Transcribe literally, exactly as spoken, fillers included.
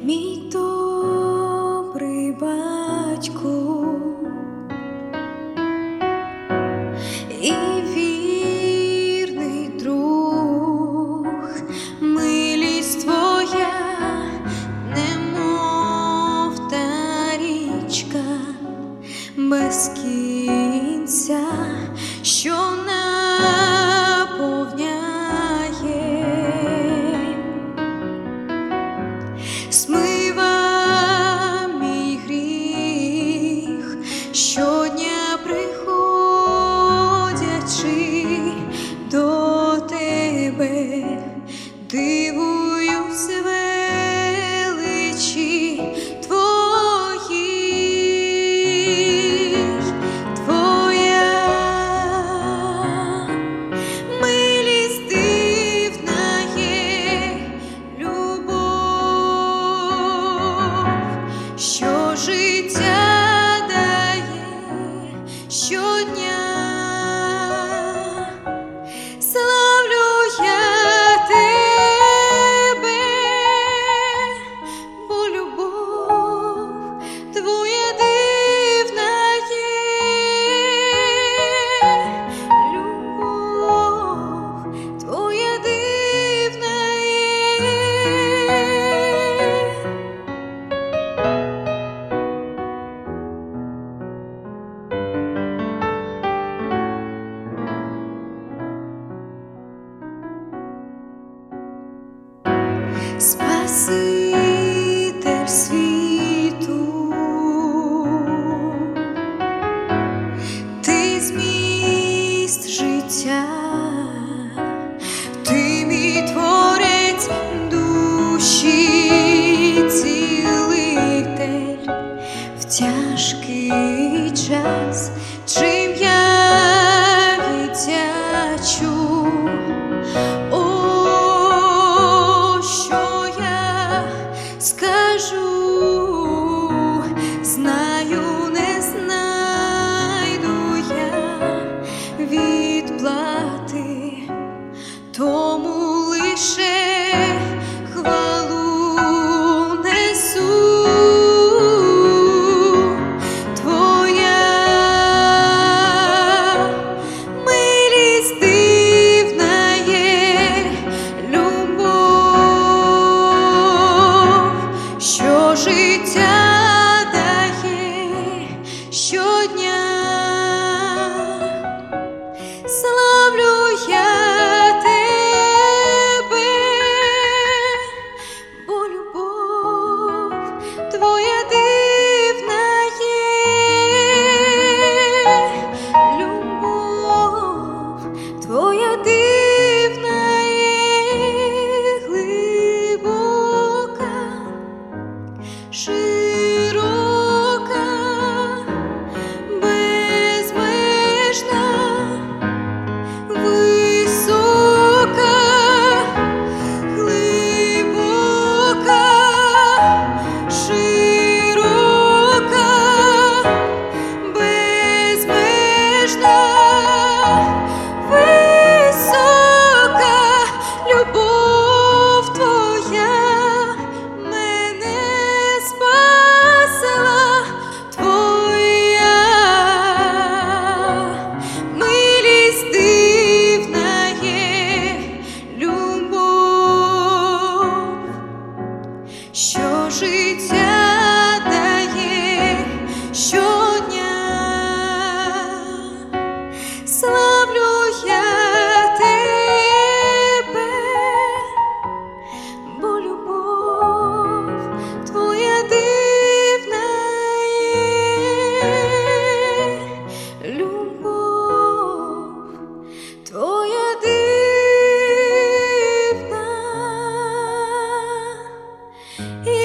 Мій добрий батьку і вірний друг, милість твоя, немов та річка без кінця, що наповняє, смива мій гріх, щодня приходячи до тебе, дивуюсь величі твоїй. Твоя милість дивна є, любов, що життя дає щодня. Славлю я тебе, бо любов твоя дивна є, любов твоя дивна є. Спаситель світу, ти зміст життя, ти мій творець душі, цілитель в тяжкий час, чим я віддячу. Скажу, знаю, не знайду я відплати, тому лише хвалу несу. Твоя милість дивна є, любов, що життя дає щодня. Славлю я тебе, бо любов твоя дивна є, любов твоя дивна є, глибока, широка, безмежна, висока, глибока, широка, безмежна, висока, любов твоя мене спасла. Твоя милість дивна є, любов, що життя дає щодня. Славлю я тебе, бо любов твоя дивна є, любов твоя дивна є.